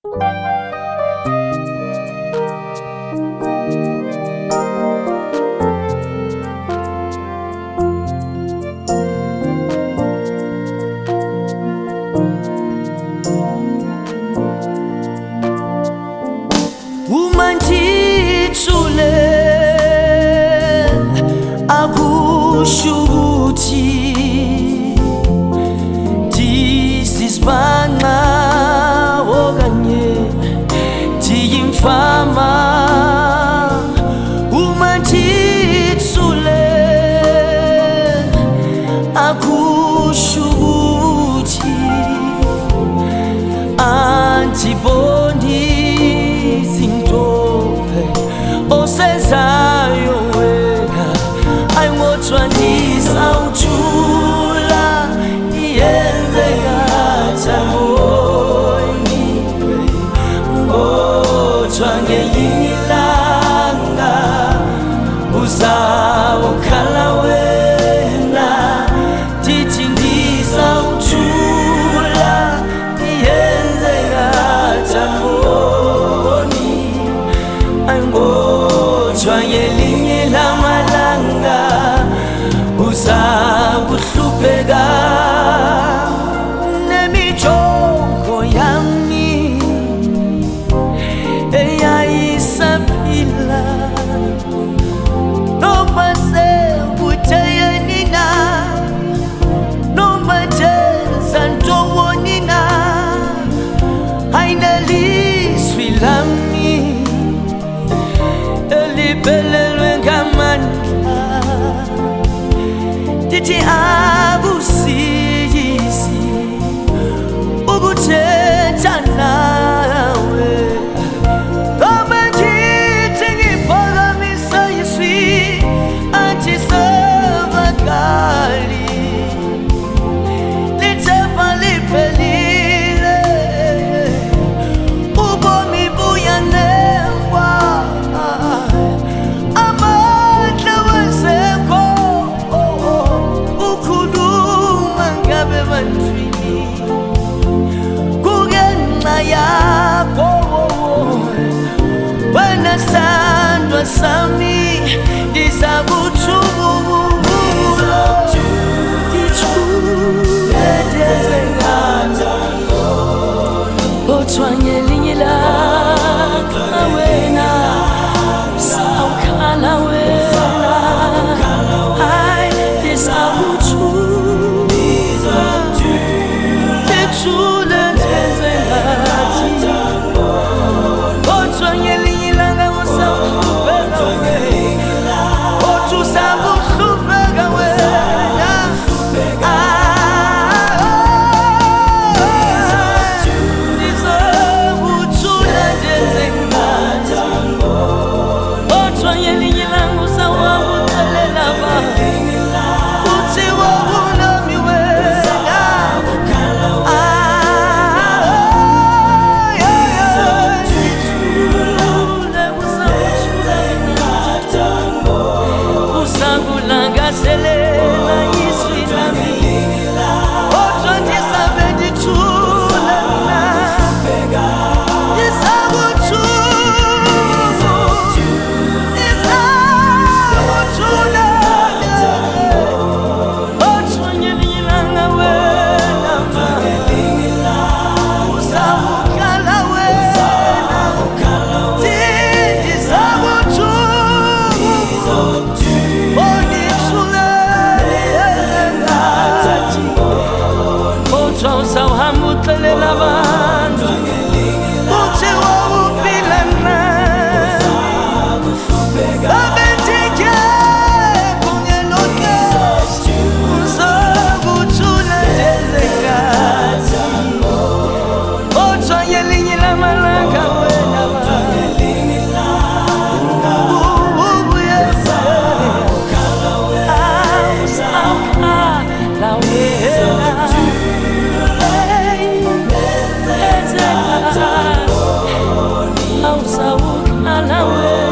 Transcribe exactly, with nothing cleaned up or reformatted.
Umandithule akusho ukuthi disisibhanqa okanye ndiyimfama. Umandithule akusho ukuthi andiboni izinto osezayo wena. Ayingodwa ndizawuthula iyenzeka njani, kodwa ngelinye ilanga uzawukhala wena. Ndithi ndizawuthula iyenzeka njani, ayingodwa ngelinye lamalanga uzakuhlupheka. Nemijongo yami eyayisaphila noma sekutheni na, noma njenza ntoni na, ayinelizwi lami eliphelelwe ngamandla. Ndithi akusiyisi ukuthetha nawe, ngoba ngithi ngiphakamisa izwi andisavakali. Lithemba liphelile, ubomi buyanengwa, amandla wezekho ukhuluma ngabe ebantwini kungenxa yakho. Wena sandwa sami ndizakuthula, kodwa ngelinye ilanga wena uzawukhala wena. Hayi, ndizawuthula, ndithule ndenze ngathi, kodwa ngelinye ilanga uzawuhlupheka wena, kodwa uzakuhlupheka wena. Ndizakuthula ndenze ngathi, kodwa ngelinye ilanga uzawabuthelela abantu. Kuthiwa unami wena, uzakulangazelela izwi lami, kodwa ndizabe ndithula mina. Ndizakuthula, kodwa ngelinye ilanga wena uzawukhala wena. Kodwa uzawuhamba uxelela abantu uthi wawuphila nami, ngabe ndingekho ngelo xesha uzakuthula ndenze ngathi, kodwa ngelinye lamalanga wena uzawukhala wena. Awuzawukhala wena.